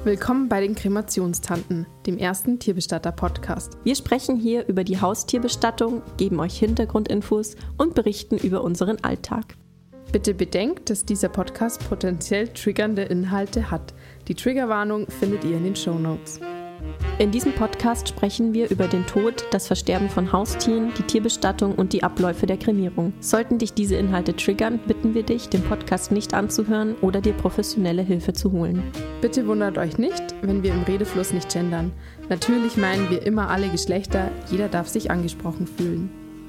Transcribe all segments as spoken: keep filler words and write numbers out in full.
Willkommen bei den Kremationstanten, dem ersten Tierbestatter-Podcast. Wir sprechen hier über die Haustierbestattung, geben euch Hintergrundinfos und berichten über unseren Alltag. Bitte bedenkt, dass dieser Podcast potenziell triggernde Inhalte hat. Die Triggerwarnung findet ihr in den Shownotes. In diesem Podcast sprechen wir über den Tod, das Versterben von Haustieren, die Tierbestattung und die Abläufe der Kremierung. Sollten dich diese Inhalte triggern, bitten wir dich, den Podcast nicht anzuhören oder dir professionelle Hilfe zu holen. Bitte wundert euch nicht, wenn wir im Redefluss nicht gendern. Natürlich meinen wir immer alle Geschlechter, jeder darf sich angesprochen fühlen.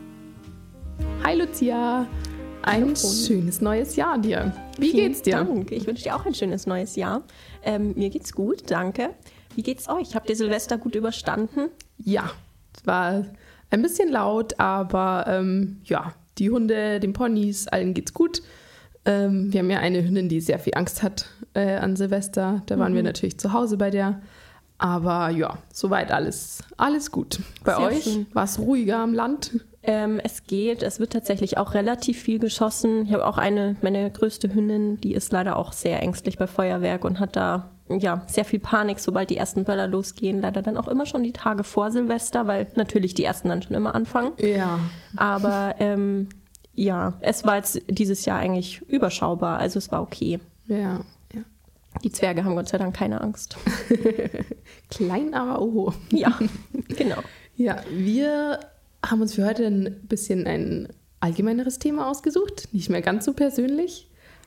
Hi Lucia, ein Hallo. schönes neues Jahr dir. Wie Vielen geht's dir? Dank. Ich wünsche dir auch ein schönes neues Jahr. Ähm, mir geht's gut, danke. Wie geht's euch? Habt ihr Silvester gut überstanden? Ja, es war ein bisschen laut, aber ähm, ja, die Hunde, den Ponys, allen geht's gut. Ähm, wir haben ja eine Hündin, die sehr viel Angst hat äh, an Silvester. Da waren Mhm. wir natürlich zu Hause bei der. Aber ja, soweit alles, alles gut. Bei Sehr euch schön. war es ruhiger am Land? Ähm, es geht, es wird tatsächlich auch relativ viel geschossen. Ich habe auch eine, meine größte Hündin, die ist leider auch sehr ängstlich bei Feuerwerk und hat da ja sehr viel Panik, sobald die ersten Böller losgehen. Leider dann auch immer schon die Tage vor Silvester, weil natürlich die ersten dann schon immer anfangen. Ja. Aber ähm, ja, es war jetzt dieses Jahr eigentlich überschaubar, also es war okay. Ja, ja. Die Zwerge haben Gott sei Dank keine Angst. Klein, aber oho. Ja, genau. Ja, wir haben uns für heute ein bisschen ein allgemeineres Thema ausgesucht. Nicht mehr ganz so persönlich.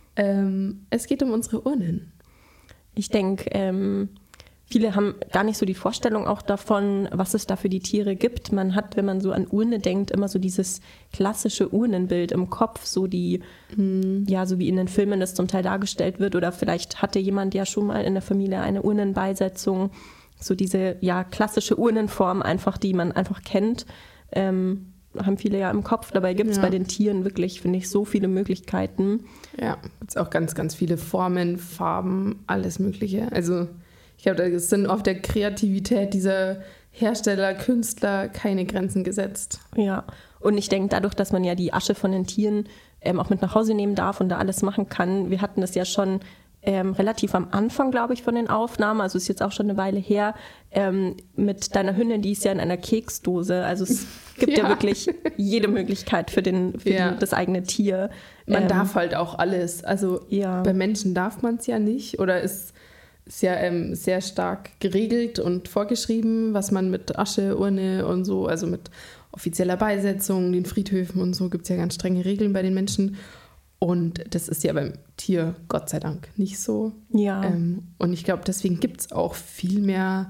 Ähm, es geht um unsere Urnen. Ich denke, ähm, viele haben gar nicht so die Vorstellung auch davon, was es da für die Tiere gibt. Man hat, wenn man so an Urne denkt, immer so dieses klassische Urnenbild im Kopf, so die, Mhm. ja, so wie in den Filmen das zum Teil dargestellt wird. Oder vielleicht hatte jemand ja schon mal in der Familie eine Urnenbeisetzung. So diese, ja, klassische Urnenform einfach, die man einfach kennt. Ähm, haben viele ja im Kopf. Dabei gibt es Ja. bei den Tieren wirklich, finde ich, so viele Möglichkeiten. Ja, gibt es auch ganz, ganz viele Formen, Farben, alles Mögliche. Also ich glaube, da sind auf der Kreativität dieser Hersteller, Künstler keine Grenzen gesetzt. Ja, und ich denke, dadurch, dass man ja die Asche von den Tieren ähm, auch mit nach Hause nehmen darf und da alles machen kann, wir hatten das ja schon ähm, relativ am Anfang, glaube ich, von den Aufnahmen, also ist jetzt auch schon eine Weile her, ähm, mit deiner Hündin, die ist ja in einer Keksdose, also es gibt ja, Ja. wirklich jede Möglichkeit für, den, für Ja. die, das eigene Tier. Man Ähm, darf halt auch alles. Also Ja. bei Menschen darf man es ja nicht oder ist, ist ja ähm, sehr stark geregelt und vorgeschrieben, was man mit Asche, Urne und so, also mit offizieller Beisetzung, den Friedhöfen und so, gibt es ja ganz strenge Regeln bei den Menschen. Und das ist ja beim Tier, Gott sei Dank, nicht so. Ja. Ähm, und ich glaube, deswegen gibt es auch viel mehr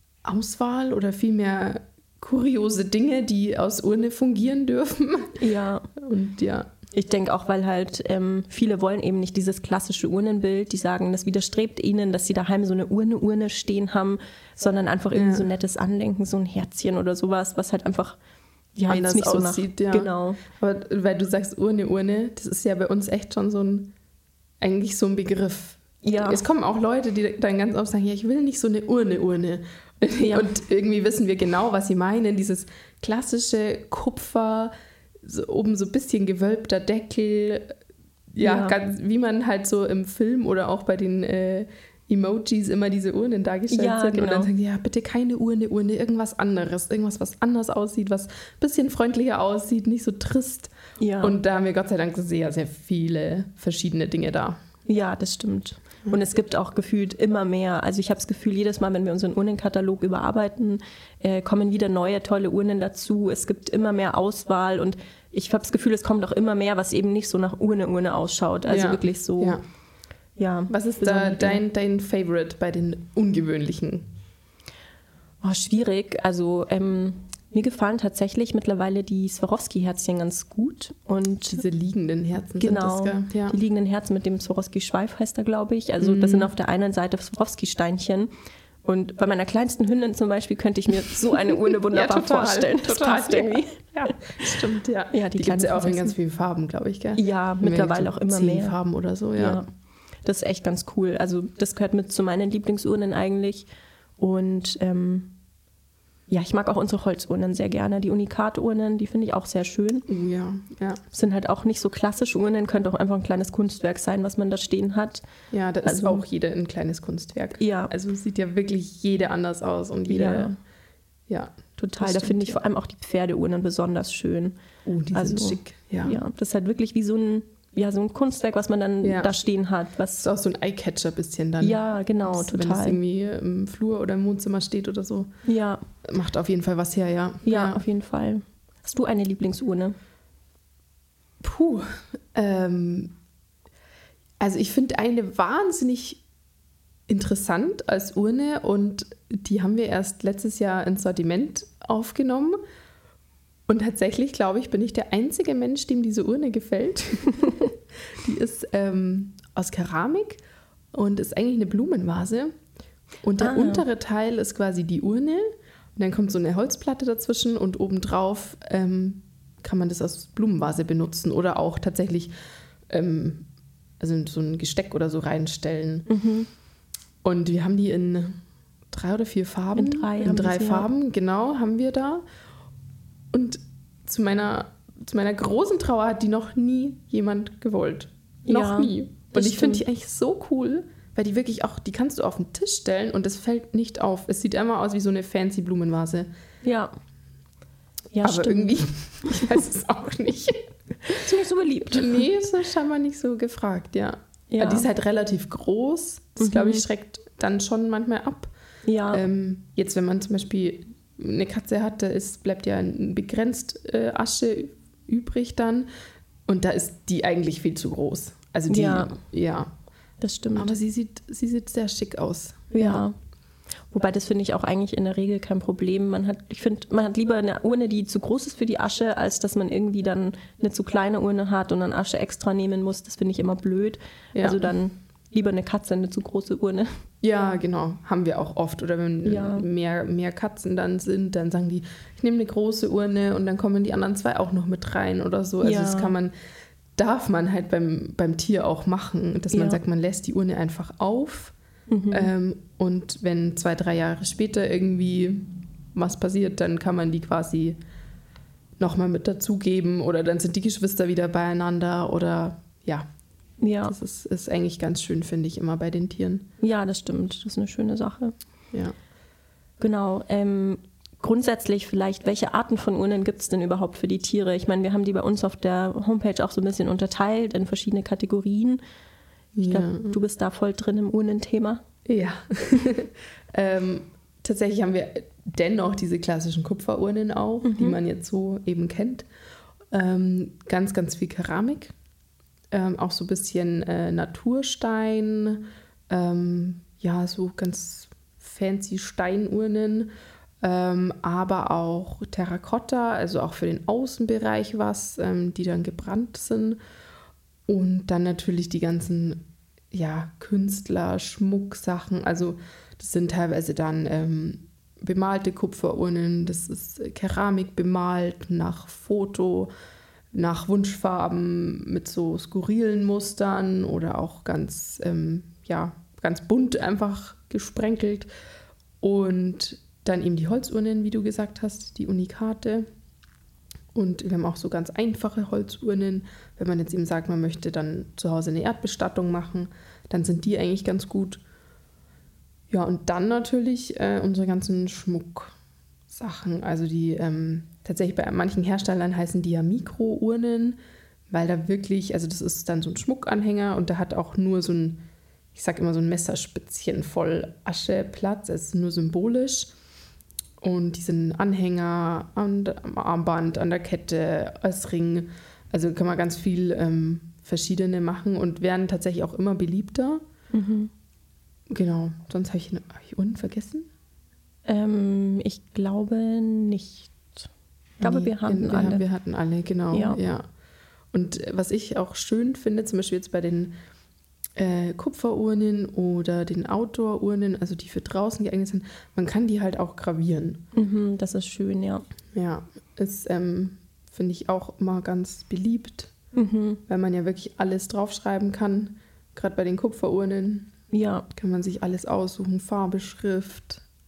Auswahl oder viel mehr kuriose Dinge, die aus Urne fungieren dürfen. ja. Und ja, Ich denke auch, weil halt ähm, viele wollen eben nicht dieses klassische Urnenbild, die sagen, das widerstrebt ihnen, dass sie daheim so eine Urne, Urne stehen haben, sondern einfach irgendwie Ja. so ein nettes Andenken, so ein Herzchen oder sowas, was halt einfach ja, anders jetzt nicht so nach, aussieht, ja. Genau. Aber weil du sagst Urne, Urne, das ist ja bei uns echt schon so ein, eigentlich so ein Begriff. Ja. Es kommen auch Leute, die dann ganz oft sagen, ja, ich will nicht so eine Urne, Urne. Ja. Und irgendwie wissen wir genau, was sie meinen. Dieses klassische Kupfer, so oben so ein bisschen gewölbter Deckel, ja, Ja. Ganz, wie man halt so im Film oder auch bei den äh, Emojis immer diese Urnen dargestellt Ja, sind. Und genau. dann sagen die, ja, bitte keine Urne, Urne, irgendwas anderes. Irgendwas, was anders aussieht, was ein bisschen freundlicher aussieht, nicht so trist. Ja. Und da haben wir Gott sei Dank sehr, sehr viele verschiedene Dinge da. Ja, das stimmt. Und es gibt auch gefühlt immer mehr. Also ich habe das Gefühl, jedes Mal, wenn wir unseren Urnenkatalog überarbeiten, äh, kommen wieder neue, tolle Urnen dazu. Es gibt immer mehr Auswahl und ich habe das Gefühl, es kommt auch immer mehr, was eben nicht so nach Urne, Urne ausschaut. Also Ja. wirklich so, Ja. ja. Was ist da besondere- dein, dein Favorite bei den ungewöhnlichen? Oh, schwierig. Also ähm, mir gefallen tatsächlich mittlerweile die Swarovski-Herzchen ganz gut. Und Diese liegenden Herzen genau, sind das, gell? Ja. die liegenden Herzen mit dem Swarovski-Schweif heißt er, glaube ich. Also das sind auf der einen Seite Swarovski-Steinchen. Und bei meiner kleinsten Hündin zum Beispiel könnte ich mir so eine Urne wunderbar Ja, total, vorstellen. Das total, passt irgendwie. Ja, stimmt, ja. Ja, die die gibt es ja auch in Kleine ganz vielen Farben, glaube ich, gell? Ja, mittlerweile auch immer Zehn mehr. Farben oder so, ja. Ja, das ist echt ganz cool. Also das gehört mit zu meinen Lieblingsurnen eigentlich. Und ähm, Ja, ich mag auch unsere Holzurnen sehr gerne. Die Unikat-Urnen, die finde ich auch sehr schön. Oh ja, ja. Sind halt auch nicht so klassische Urnen, könnte auch einfach ein kleines Kunstwerk sein, was man da stehen hat. Ja, da ist Also- auch jeder ein kleines Kunstwerk. Ja. Also es sieht ja wirklich jede anders aus und jeder, Ja. ja. Total, Das da stimmt, finde ich ja. vor allem auch die Pferdeurnen besonders schön. Oh, die Also, sind schick. Ja. Ja, das ist halt wirklich wie so ein, ja, so ein Kunstwerk, was man dann Ja. da stehen hat. Das Was, ist auch so ein Eyecatcher bisschen dann. ja, genau, Das, Wenn es total. irgendwie im Flur oder im Wohnzimmer steht oder so, Ja, macht auf jeden Fall was her, ja. ja, auf jeden Fall. Hast du eine Lieblingsurne? Puh. Ähm, also ich finde eine wahnsinnig interessant als Urne und die haben wir erst letztes Jahr ins Sortiment aufgenommen. Und tatsächlich, glaube ich, bin ich der einzige Mensch, dem diese Urne gefällt. Die ist ähm, aus Keramik und ist eigentlich eine Blumenvase. Und der Ah. untere Teil ist quasi die Urne. Und dann kommt so eine Holzplatte dazwischen und obendrauf ähm, kann man das als Blumenvase benutzen oder auch tatsächlich ähm, also in so ein Gesteck oder so reinstellen. Mhm. Und wir haben die in drei oder vier Farben. In drei in haben drei wir sie, ja. Farben, genau, haben wir da. Und zu meiner, zu meiner großen Trauer hat die noch nie jemand gewollt. Noch Ja, nie. das Und ich finde die stimmt. eigentlich so cool, weil die wirklich auch, die kannst du auf den Tisch stellen und es fällt nicht auf. Es sieht immer aus wie so eine fancy Blumenvase. Ja. Ja, Aber stimmt. irgendwie, ich weiß es auch nicht. Ist nicht so beliebt. Nee, ist scheinbar nicht so gefragt, ja. Ja. Aber die ist halt relativ groß. Das, Mhm. glaube ich, schreckt dann schon manchmal ab. Ja, Ähm, jetzt, wenn man zum Beispiel eine Katze hat, da ist, bleibt ja begrenzt äh, Asche übrig dann. Und da ist die eigentlich viel zu groß. Also die, Ja. ja. das stimmt. Aber sie sieht, sie sieht sehr schick aus. Ja. Wobei, das finde ich auch eigentlich in der Regel kein Problem. Man hat, ich finde, man hat lieber eine Urne, die zu groß ist für die Asche, als dass man irgendwie dann eine zu kleine Urne hat und dann Asche extra nehmen muss. Das finde ich immer blöd. Ja. Also dann lieber eine Katze, eine zu große Urne. Ja, genau. Haben wir auch oft. Oder wenn Ja. mehr, mehr Katzen dann sind, dann sagen die, ich nehme eine große Urne und dann kommen die anderen zwei auch noch mit rein oder so. Also Ja. das kann man, darf man halt beim, beim Tier auch machen, dass man Ja. sagt, man lässt die Urne einfach auf. Mhm. Ähm, und wenn zwei, drei Jahre später irgendwie was passiert, dann kann man die quasi nochmal mit dazugeben oder dann sind die Geschwister wieder beieinander oder ja, Ja. das ist, ist eigentlich ganz schön, finde ich, immer bei den Tieren. ja, das stimmt. Das ist eine schöne Sache. Ja. Genau. Ähm, grundsätzlich vielleicht, welche Arten von Urnen gibt es denn überhaupt für die Tiere? Ich meine, wir haben die bei uns auf der Homepage auch so ein bisschen unterteilt in verschiedene Kategorien. Ich Ja. glaube, du bist da voll drin im Urnenthema. Ja. ähm, tatsächlich haben wir dennoch diese klassischen Kupferurnen auch, die man jetzt so eben kennt. Ähm, ganz, ganz viel Keramik. Ähm, auch so ein bisschen äh, Naturstein. Ähm, ja, so ganz fancy Steinurnen. Ähm, aber auch Terrakotta, also auch für den Außenbereich was, ähm, die dann gebrannt sind. Und dann natürlich die ganzen ja, Künstler, Schmucksachen. Also das sind teilweise dann ähm, bemalte Kupferurnen, das ist Keramik bemalt nach Foto, nach Wunschfarben mit so skurrilen Mustern oder auch ganz, ähm, ja, ganz bunt einfach gesprenkelt. Und dann eben die Holzurnen, wie du gesagt hast, die Unikate. Und wir haben auch so ganz einfache Holzurnen. Wenn man jetzt eben sagt, man möchte dann zu Hause eine Erdbestattung machen, dann sind die eigentlich ganz gut. Ja, und dann natürlich äh, unsere ganzen Schmucksachen. Also die ähm, tatsächlich bei manchen Herstellern heißen die ja Mikrournen, weil da wirklich, also das ist dann so ein Schmuckanhänger und da hat auch nur so ein, ich sag immer so ein Messerspitzchen voll Asche Platz. Es ist nur symbolisch. Und diesen Anhänger an, am Armband, an der Kette, als Ring. Also kann man ganz viel ähm, verschiedene machen und werden tatsächlich auch immer beliebter. Mhm. Genau, sonst habe ich, hab ich Urnen vergessen. Ähm, ich glaube nicht. Ich glaube, Nee, wir hatten wir, alle. Wir hatten alle, genau. Ja. Ja. Und was ich auch schön finde, zum Beispiel jetzt bei den äh, Kupferurnen oder den Outdoor-Urnen, also die für draußen geeignet sind, man kann die halt auch gravieren. Mhm, das ist schön, ja. Ja, ist, ähm, finde ich auch immer ganz beliebt, Mhm. weil man ja wirklich alles draufschreiben kann. Gerade bei den Kupferurnen Ja, kann man sich alles aussuchen, Farbe, Schrift,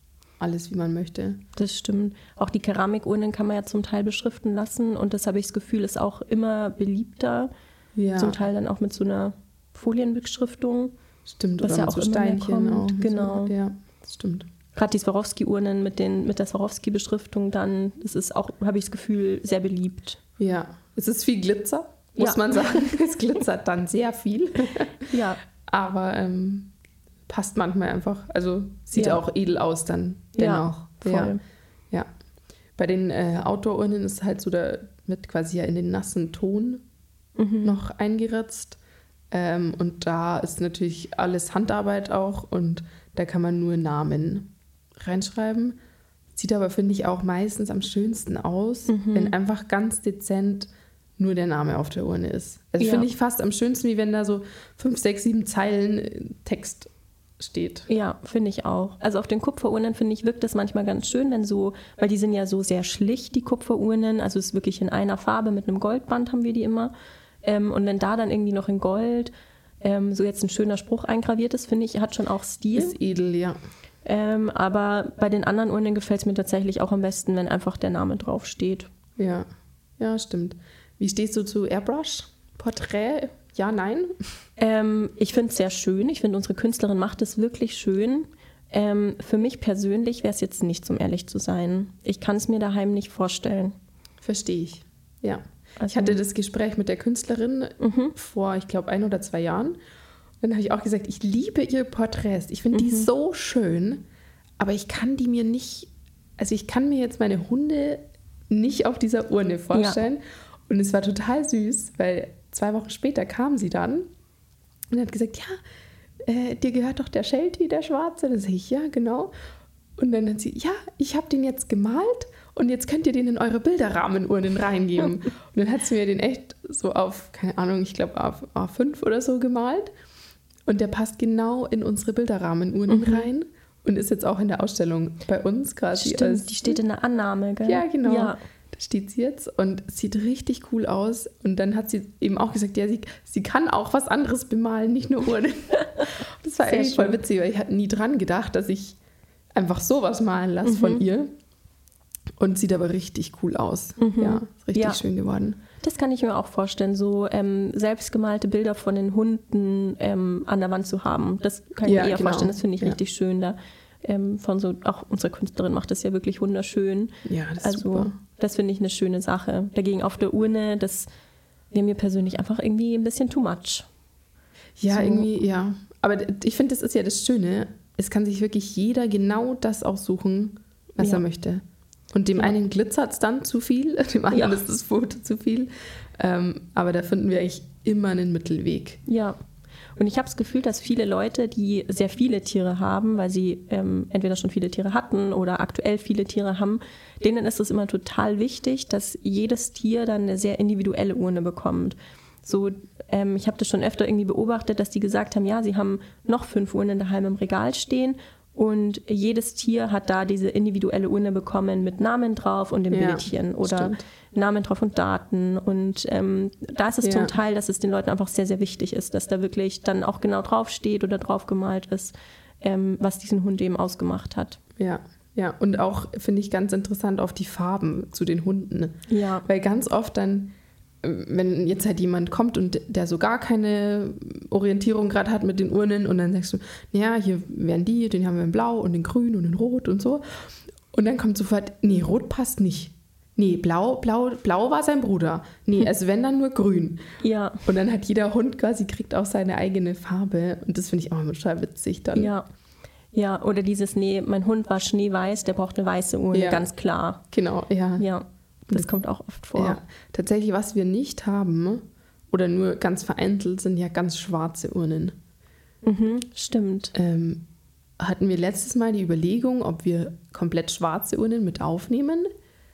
alles, wie man möchte. Das stimmt. Auch die Keramikurnen kann man ja zum Teil beschriften lassen und das habe ich das Gefühl, ist auch immer beliebter. Ja. Zum Teil dann auch mit so einer Folienbeschriftung. Stimmt, was oder ja mit auch so immer mehr Steinchen kommt. auch. und Genau. So. Ja, das stimmt. Gerade die Swarovski-Urnen mit, den, mit der Swarovski-Beschriftung dann, das ist auch, habe ich das Gefühl, sehr beliebt. Ja, es ist viel Glitzer, muss Ja. man sagen. Es glitzert dann sehr viel. Ja, Aber ähm, passt manchmal einfach. Also sieht Ja. auch edel aus dann Ja, dennoch. voll. Ja. Ja. Bei den äh, Outdoor-Urnen ist halt so, da wird quasi ja in den nassen Ton Mhm. noch eingeritzt. Ähm, und da ist natürlich alles Handarbeit auch und da kann man nur Namen reinschreiben. Sieht aber, finde ich, auch meistens am schönsten aus, Mhm. wenn einfach ganz dezent nur der Name auf der Urne ist. Also Ja. finde ich fast am schönsten, wie wenn da so fünf, sechs, sieben Zeilen Text steht. Ja, finde ich auch. Also auf den Kupferurnen, finde ich, wirkt das manchmal ganz schön, wenn so, weil die sind ja so sehr schlicht, die Kupferurnen, also es ist wirklich in einer Farbe, mit einem Goldband haben wir die immer. Ähm, und wenn da dann irgendwie noch in Gold ähm, so jetzt ein schöner Spruch eingraviert ist, finde ich, hat schon auch Stil. Ist edel, ja. Ähm, aber bei den anderen Urnen gefällt es mir tatsächlich auch am besten, wenn einfach der Name drauf steht. Ja, ja, stimmt. Wie stehst du zu Airbrush? Porträt? Ja, nein? Ähm, ich finde es sehr schön. Ich finde, unsere Künstlerin macht es wirklich schön. Ähm, für mich persönlich wäre es jetzt nichts, um ehrlich zu sein. Ich kann es mir daheim nicht vorstellen. Verstehe ich. Ja. Also- Ich hatte das Gespräch mit der Künstlerin vor, ich glaube, ein oder zwei Jahren. Dann habe ich auch gesagt, ich liebe ihre Porträts. Ich finde die so schön, aber ich kann die mir nicht, also ich kann mir jetzt meine Hunde nicht auf dieser Urne vorstellen. Und es war total süß, weil zwei Wochen später kam sie dann und hat gesagt, ja, äh, dir gehört doch der Sheltie, der Schwarze. Dann sage ich, ja, genau. Und dann hat sie, ja, ich habe den jetzt gemalt und jetzt könnt ihr den in eure Bilderrahmenurnen reingeben. Und dann hat sie mir den echt so auf, keine Ahnung, ich glaube auf A fünf oder so gemalt. Und der passt genau in unsere Bilderrahmenurnen Mhm. rein und ist jetzt auch in der Ausstellung bei uns quasi. Stimmt, als- die steht in der Annahme, gell? Ja, genau. Ja, Da steht sie jetzt und sieht richtig cool aus. Und dann hat sie eben auch gesagt, ja, sie, sie kann auch was anderes bemalen, nicht nur Urnen. Das war Sehr eigentlich voll schön. witzig, weil ich hatte nie dran gedacht, dass ich einfach sowas malen lasse Mhm. von ihr. Und sieht aber richtig cool aus. Ja, ist richtig Ja. schön geworden. das kann ich mir auch vorstellen, so ähm, selbstgemalte Bilder von den Hunden ähm, an der Wand zu haben. Das kann ich Ja, mir eher genau. vorstellen, das finde ich Ja. richtig schön. Da, ähm, von so, auch unsere Künstlerin macht das ja wirklich wunderschön. Ja, das ist Also super. das finde ich eine schöne Sache. Dagegen auf der Urne, das wäre mir persönlich einfach irgendwie ein bisschen too much. Ja, so- irgendwie, ja. Aber d- ich finde, das ist ja das Schöne. Es kann sich wirklich jeder genau das aussuchen, was Ja. er möchte. Und dem Ja. einen glitzert es dann zu viel, dem anderen Ja. ist das Foto zu viel. Ähm, aber da finden wir eigentlich immer einen Mittelweg. Ja. Und ich habe das Gefühl, dass viele Leute, die sehr viele Tiere haben, weil sie ähm, entweder schon viele Tiere hatten oder aktuell viele Tiere haben, denen ist es immer total wichtig, dass jedes Tier dann eine sehr individuelle Urne bekommt. So, ähm, ich habe das schon öfter irgendwie beobachtet, dass die gesagt haben, ja, sie haben noch fünf Urnen daheim im Regal stehen und jedes Tier hat da diese individuelle Urne bekommen mit Namen drauf und dem Ja, Bildchen oder stimmt. Namen drauf und Daten. Und ähm, da ist es Ja. zum Teil, dass es den Leuten einfach sehr, sehr wichtig ist, dass da wirklich dann auch genau draufsteht oder drauf gemalt ist, ähm, was diesen Hund eben ausgemacht hat. Ja, ja. Und auch finde ich ganz interessant auf die Farben zu den Hunden. Ja. Weil ganz oft dann, wenn jetzt halt jemand kommt und der so gar keine Orientierung gerade hat mit den Urnen und dann sagst du, ja, hier wären die, den haben wir in Blau und in Grün und in Rot und so. Und dann kommt sofort, nee, Rot passt nicht. Nee, Blau, Blau, Blau war sein Bruder. Nee, also wenn dann nur Grün. Ja, Und dann hat jeder Hund quasi, kriegt auch seine eigene Farbe. Und das finde ich auch immer total witzig dann. ja. Ja, oder dieses, nee, mein Hund war schneeweiß, der braucht eine weiße Urne, Ja. ganz klar. Genau, ja. Ja, das kommt auch oft vor. Ja, tatsächlich, was wir nicht haben oder nur ganz vereinzelt, sind ja ganz schwarze Urnen. Mhm, stimmt. Ähm, hatten wir letztes Mal die Überlegung, ob wir komplett schwarze Urnen mit aufnehmen.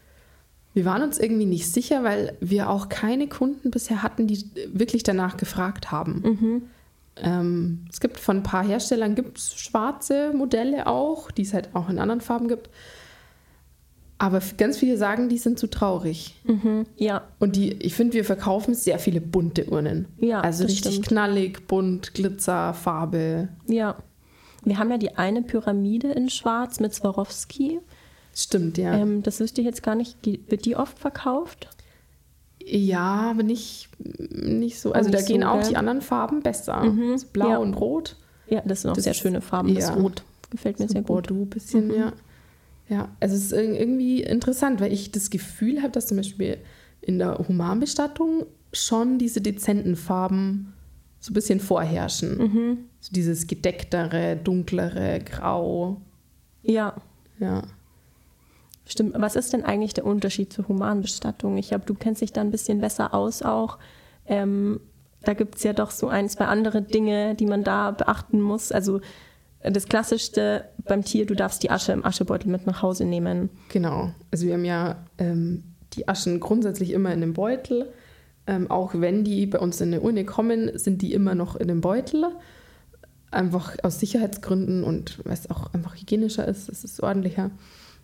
Wir waren uns irgendwie nicht sicher, weil wir auch keine Kunden bisher hatten, die wirklich danach gefragt haben. Mhm. Ähm, es gibt von ein paar Herstellern gibt's schwarze Modelle auch, die es halt auch in anderen Farben gibt. Aber f- ganz viele sagen, die sind zu traurig. Mhm. Ja, Und die, ich finde, wir verkaufen sehr viele bunte Urnen. Ja, also das richtig stimmt. knallig, bunt, Glitzer, Farbe. ja. Wir haben ja die eine Pyramide in Schwarz mit Swarovski. Stimmt, ja. Ähm, das wüsste ich jetzt gar nicht. Wird die oft verkauft? Ja, aber nicht, nicht so. Also nicht da gehen so, auch gell? die anderen Farben besser. Mhm, So blau ja. und rot. Ja, das sind auch Das sehr ist- schöne Farben. Das ja. Rot gefällt mir So sehr gut. Bordeaux bisschen, Mhm. ja. Ja, also es ist ir- irgendwie interessant, weil ich das Gefühl habe, dass zum Beispiel in der Humanbestattung schon diese dezenten Farben so ein bisschen vorherrschen. Mhm. So dieses gedecktere, dunklere, grau. Ja, Ja. stimmt. Was ist denn eigentlich der Unterschied zur Humanbestattung? Ich glaube, du kennst dich da ein bisschen besser aus auch. Ähm, da gibt es ja doch so ein, zwei andere Dinge, die man da beachten muss. Also das Klassischste beim Tier, du darfst die Asche im Aschebeutel mit nach Hause nehmen. Genau. Also wir haben ja ähm, die Aschen grundsätzlich immer in dem Beutel. Ähm, auch wenn die bei uns in eine Urne kommen, sind die immer noch in dem Beutel. Einfach aus Sicherheitsgründen und weil es auch einfach hygienischer ist, es ist ordentlicher.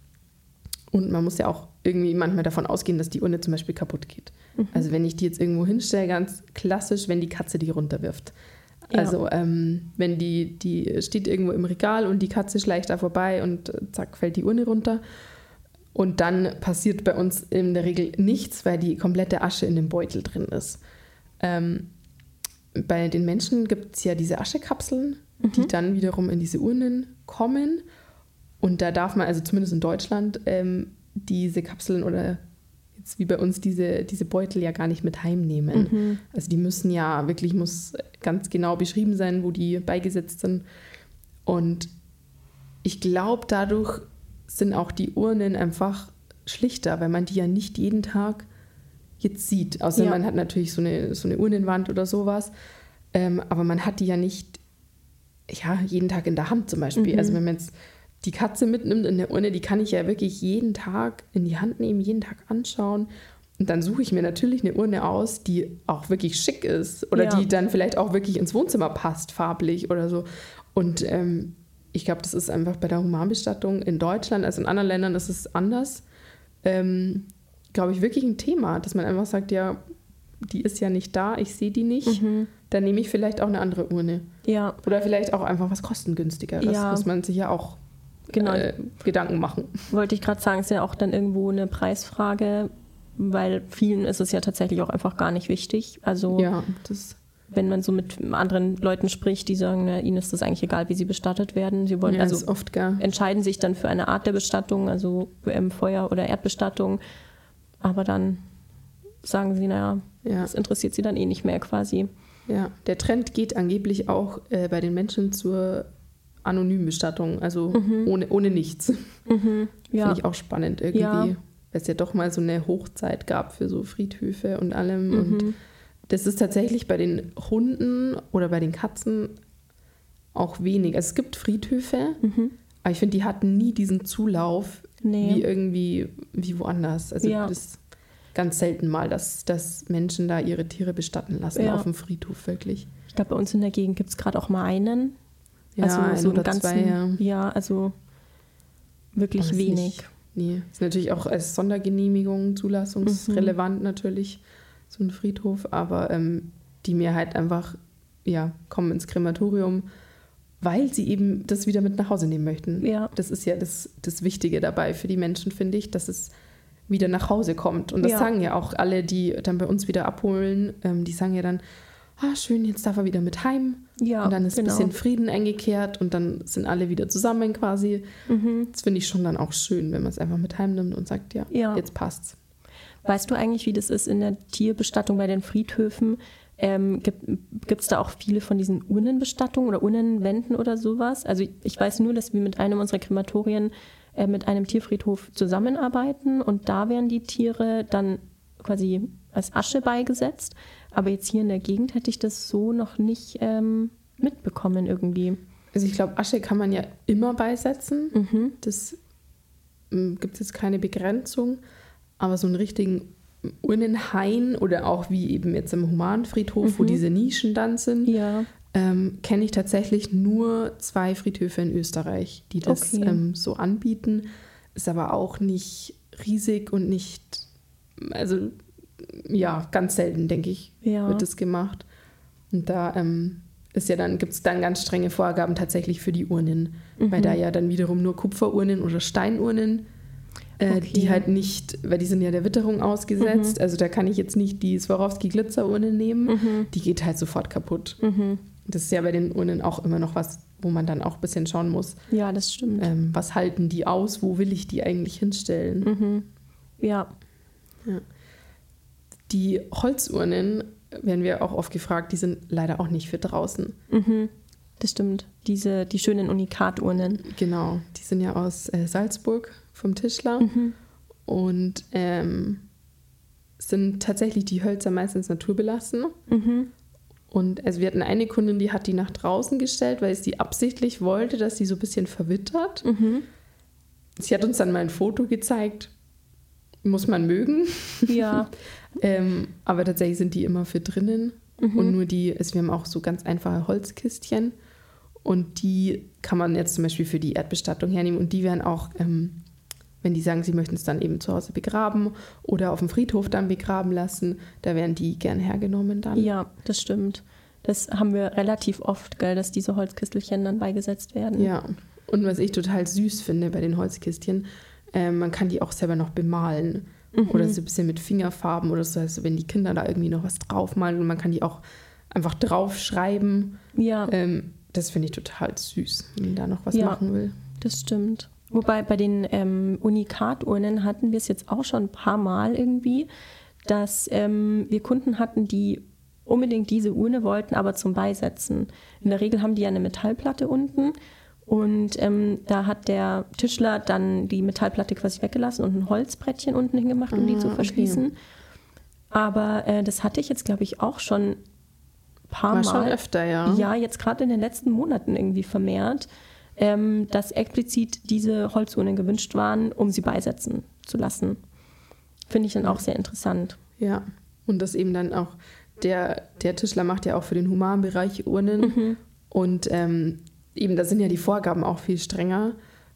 Und man muss ja auch irgendwie manchmal davon ausgehen, dass die Urne zum Beispiel kaputt geht. Mhm. Also wenn ich die jetzt irgendwo hinstelle, ganz klassisch, wenn die Katze die runterwirft. Ja. Also ähm, wenn die, die steht irgendwo im Regal und die Katze schleicht da vorbei und äh, zack, fällt die Urne runter. Und dann passiert bei uns in der Regel nichts, weil die komplette Asche in dem Beutel drin ist. Ähm, bei den Menschen gibt es ja diese Aschekapseln, Mhm. die dann wiederum in diese Urnen kommen. Und da darf man, also zumindest in Deutschland, ähm, diese Kapseln oder jetzt wie bei uns diese, diese Beutel ja gar nicht mit heimnehmen. Mhm. Also die müssen ja wirklich, muss ganz genau beschrieben sein, wo die beigesetzt sind. Und ich glaube, dadurch sind auch die Urnen einfach schlichter, weil man die ja nicht jeden Tag jetzt sieht. Außer Ja. man hat natürlich so eine, so eine Urnenwand oder sowas. Ähm, aber man hat die ja nicht ja, jeden Tag in der Hand zum Beispiel. Mhm. Also wenn man jetzt die Katze mitnimmt in der Urne, die kann ich ja wirklich jeden Tag in die Hand nehmen, jeden Tag anschauen. Und dann suche ich mir natürlich eine Urne aus, die auch wirklich schick ist oder Ja. die dann vielleicht auch wirklich ins Wohnzimmer passt, farblich oder so. Und ähm, ich glaube, das ist einfach bei der Humanbestattung in Deutschland, also in anderen Ländern ist es anders, ähm, glaube ich, wirklich ein Thema, dass man einfach sagt, ja, die ist ja nicht da, ich sehe die nicht, Mhm. dann nehme ich vielleicht auch eine andere Urne. Ja, Oder vielleicht auch einfach was kostengünstigeres. Ja. Muss man sich ja auch genau. äh, Gedanken machen. Wollte ich gerade sagen, ist ja auch dann irgendwo eine Preisfrage, weil vielen ist es ja tatsächlich auch einfach gar nicht wichtig. Also Ja, das wenn man so mit anderen Leuten spricht, die sagen, na, ihnen ist das eigentlich egal, wie sie bestattet werden. Sie wollen ja, also ist oft gar. entscheiden sich dann für eine Art der Bestattung, also ähm, Feuer- oder Erdbestattung. Aber dann sagen sie, naja, Ja, das interessiert sie dann eh nicht mehr quasi. ja. Der Trend geht angeblich auch äh, bei den Menschen zur anonymen Bestattung, also Mhm. ohne, ohne nichts. Mhm. Ja, Finde ich auch spannend irgendwie, Ja. weil es ja doch mal so eine Hochzeit gab für so Friedhöfe und allem. Und mhm. das ist tatsächlich bei den Hunden oder bei den Katzen auch wenig. Also es gibt Friedhöfe, Mhm. aber ich finde, die hatten nie diesen Zulauf Nee. wie irgendwie wie woanders. Also Ja. das ist ganz selten mal, dass, dass Menschen da ihre Tiere bestatten lassen Ja. auf dem Friedhof, wirklich. Ich glaube, bei uns in der Gegend gibt es gerade auch mal einen. Ja, also ein so oder einen ganzen, zwei, ja. ja, also wirklich Aber ist wenig. Nicht, nee, ist natürlich auch als Sondergenehmigung zulassungsrelevant natürlich, so ein Friedhof, aber ähm, die Mehrheit einfach, ja, kommen ins Krematorium, weil sie eben das wieder mit nach Hause nehmen möchten. Ja. Das ist ja das, das Wichtige dabei für die Menschen, finde ich, dass es wieder nach Hause kommt. Und das Ja. sagen ja auch alle, die dann bei uns wieder abholen, ähm, die sagen ja dann, ah, schön, jetzt darf er wieder mit heim. Ja, und dann ist genau. ein bisschen Frieden eingekehrt und dann sind alle wieder zusammen quasi. Mhm. Das finde ich schon dann auch schön, wenn man es einfach mit heimnimmt und sagt, ja, Ja. jetzt passt's. Weißt du eigentlich, wie das ist in der Tierbestattung bei den Friedhöfen? Ähm, gibt es da auch viele von diesen Urnenbestattungen oder Urnenwänden oder sowas? Also ich, ich weiß nur, dass wir mit einem unserer Krematorien äh, mit einem Tierfriedhof zusammenarbeiten und da werden die Tiere dann quasi als Asche beigesetzt. Aber jetzt hier in der Gegend hätte ich das so noch nicht ähm, mitbekommen irgendwie. Also ich glaube, Asche kann man ja immer beisetzen. Mhm. Das ähm, gibt es jetzt keine Begrenzung. Aber so einen richtigen Urnenhain oder auch wie eben jetzt im Humanfriedhof, wo Mhm. diese Nischen dann sind, Ja, ähm, kenne ich tatsächlich nur zwei Friedhöfe in Österreich, die das Okay. ähm, so anbieten. Ist aber auch nicht riesig und nicht, also ja, ganz selten, denke ich, ja. wird das gemacht. Und da ähm, ist ja dann, gibt es dann ganz strenge Vorgaben tatsächlich für die Urnen, mhm. weil da ja dann wiederum nur Kupferurnen oder Steinurnen, äh, okay. die halt nicht, weil die sind ja der Witterung ausgesetzt, mhm. also da kann ich jetzt nicht die Swarovski-Glitzerurne nehmen, mhm. die geht halt sofort kaputt. Mhm. Das ist ja bei den Urnen auch immer noch was, wo man dann auch ein bisschen schauen muss. Ja, das stimmt. Ähm, was halten die aus, wo will ich die eigentlich hinstellen? Mhm. Ja. ja. Die Holzurnen, werden wir auch oft gefragt, die sind leider auch nicht für draußen. Mhm, das stimmt. Diese, die schönen Unikaturnen. Genau, die sind ja aus äh, Salzburg vom Tischler mhm. und ähm, sind tatsächlich die Hölzer meistens naturbelassen. Mhm. Und also wir hatten eine Kundin, die hat die nach draußen gestellt, weil sie absichtlich wollte, dass sie so ein bisschen verwittert. Mhm. Sie hat uns dann mal ein Foto gezeigt. Muss man mögen. Ja. ähm, aber tatsächlich sind die immer für drinnen. Mhm. Und nur die, also wir haben auch so ganz einfache Holzkistchen. Und die kann man jetzt zum Beispiel für die Erdbestattung hernehmen. Und die werden auch, ähm, wenn die sagen, sie möchten es dann eben zu Hause begraben oder auf dem Friedhof dann begraben lassen, da werden die gern hergenommen dann. Ja, das stimmt. Das haben wir relativ oft, gell, dass diese Holzkistelchen dann beigesetzt werden. Ja, und was ich total süß finde bei den Holzkistchen, äh, man kann die auch selber noch bemalen. Mhm. Oder so ein bisschen mit Fingerfarben oder so, also wenn die Kinder da irgendwie noch was draufmalen und man kann die auch einfach draufschreiben. Ja. Ähm, das finde ich total süß, wenn man da noch was ja, machen will. Das stimmt. Wobei bei den ähm, Unikaturnen hatten wir es jetzt auch schon ein paar Mal irgendwie, dass ähm, wir Kunden hatten, die unbedingt diese Urne wollten, aber zum Beisetzen. In der Regel haben die ja eine Metallplatte unten und ähm, da hat der Tischler dann die Metallplatte quasi weggelassen und ein Holzbrettchen unten hingemacht, um ah, die zu verschließen. Okay. Aber äh, das hatte ich jetzt, glaube ich, auch schon ein paar War Mal. schon öfter, ja. Ja, jetzt gerade in den letzten Monaten irgendwie vermehrt, ähm, dass explizit diese Holzurnen gewünscht waren, um sie beisetzen zu lassen. Finde ich dann auch sehr interessant. Ja, und das eben dann auch, der, der Tischler macht ja auch für den Humanbereich Urnen mhm. und ähm, eben, da sind ja die Vorgaben auch viel strenger.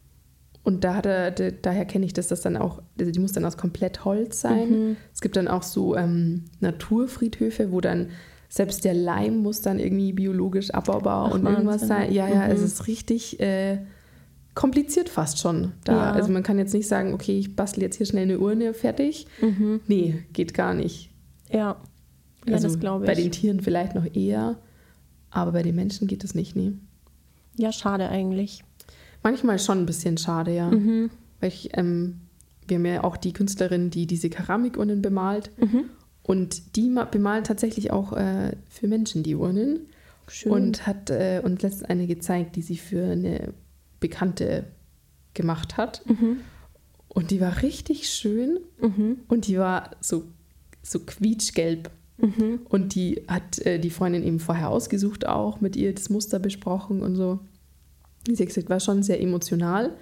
Und da hat er, de, daher kenne ich das, dass dann auch, also die muss dann aus komplett Holz sein. Mhm. Es gibt dann auch so ähm, Naturfriedhöfe, wo dann selbst der Leim muss dann irgendwie biologisch abbaubar Ach, und Wahnsinn. Irgendwas sein. Ja, ja, mhm. es ist richtig äh, kompliziert fast schon da. Ja. Also man kann jetzt nicht sagen, okay, ich bastel jetzt hier schnell eine Urne, fertig. Mhm. Nee, geht gar nicht. Ja, ja also das glaube ich. Bei den Tieren vielleicht noch eher, aber bei den Menschen geht es nicht, nee. Ja, schade eigentlich. Manchmal schon ein bisschen schade, ja. Mhm. Weil ich, ähm, wir haben ja auch die Künstlerin, die diese Keramikurnen bemalt. Mhm. Und die bemalt tatsächlich auch äh, für Menschen die Urnen. Schön. Und hat äh, uns letztens eine gezeigt, die sie für eine Bekannte gemacht hat. Mhm. Und die war richtig schön. Mhm. Und die war so, so quietschgelb. Mhm. Und die hat äh, die Freundin eben vorher ausgesucht auch, mit ihr das Muster besprochen und so. Sie hat gesagt, war schon sehr emotional,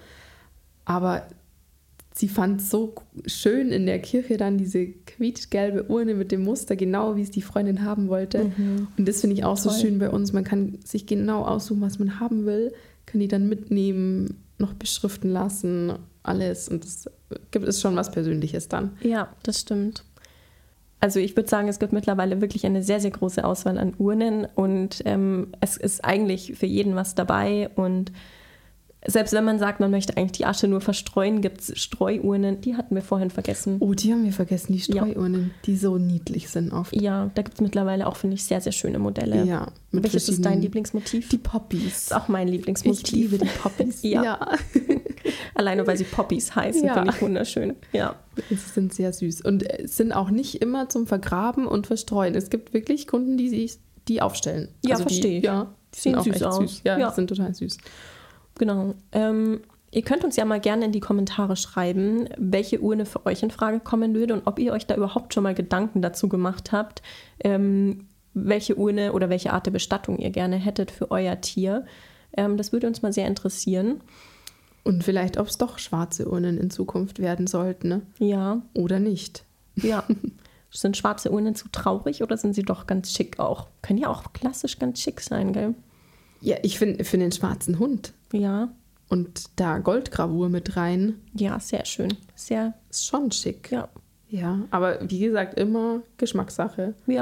aber sie fand es so schön in der Kirche dann diese quietschgelbe Urne mit dem Muster, genau wie es die Freundin haben wollte. Mhm. Und das finde ich auch Toll. So schön bei uns. Man kann sich genau aussuchen, was man haben will, kann die dann mitnehmen, noch beschriften lassen, alles. Und das gibt es schon was Persönliches dann. Ja, das stimmt. Also ich würde sagen, es gibt mittlerweile wirklich eine sehr, sehr große Auswahl an Urnen und ähm, es ist eigentlich für jeden was dabei und selbst wenn man sagt, man möchte eigentlich die Asche nur verstreuen, gibt es Streuurnen, die hatten wir vorhin vergessen. Oh, die haben wir vergessen, die Streuurnen, ja. die so niedlich sind oft. Ja, da gibt es mittlerweile auch, finde ich, sehr, sehr schöne Modelle. Ja. Welches ist dein Lieblingsmotiv? Die Poppies. Das ist auch mein Lieblingsmotiv. Ich liebe die Poppies. ja. ja. Alleine, weil sie Poppies heißen, ja. finde ich wunderschön. Ja. Sie sind sehr süß und sind auch nicht immer zum Vergraben und Verstreuen. Es gibt wirklich Kunden, die sich die aufstellen. Ja, also verstehe ich. Ja, die sind auch süß echt aus. süß. Ja, ja, die sind total süß. Genau. Ähm, ihr könnt uns ja mal gerne in die Kommentare schreiben, welche Urne für euch in Frage kommen würde und ob ihr euch da überhaupt schon mal Gedanken dazu gemacht habt, ähm, welche Urne oder welche Art der Bestattung ihr gerne hättet für euer Tier. Ähm, das würde uns mal sehr interessieren. Und vielleicht, ob es doch schwarze Urnen in Zukunft werden sollten, ne? Ja. Oder nicht. Ja. Sind schwarze Urnen zu traurig oder sind sie doch ganz schick auch? Können ja auch klassisch ganz schick sein, gell? Ja, ich finde für den schwarzen Hund. Ja. Und da Goldgravur mit rein. Ja, sehr schön. Sehr. Ist schon schick. Ja. Ja, aber wie gesagt, immer Geschmackssache. Ja.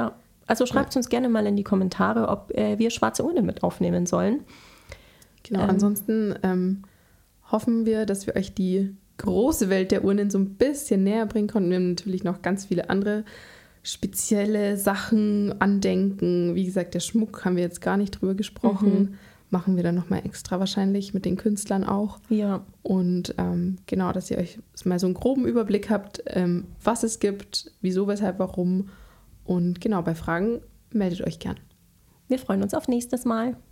Also schreibt ja. uns gerne mal in die Kommentare, ob äh, wir schwarze Urne mit aufnehmen sollen. Genau, ähm, ansonsten ähm, hoffen wir, dass wir euch die große Welt der Urnen so ein bisschen näher bringen konnten. Wir haben natürlich noch ganz viele andere spezielle Sachen, Andenken. Wie gesagt, der Schmuck haben wir jetzt gar nicht drüber gesprochen. Mhm. Machen wir dann nochmal extra wahrscheinlich mit den Künstlern auch. Ja. Und ähm, genau, dass ihr euch mal so einen groben Überblick habt, ähm, was es gibt, wieso, weshalb, warum. Und genau, bei Fragen meldet euch gern. Wir freuen uns auf nächstes Mal.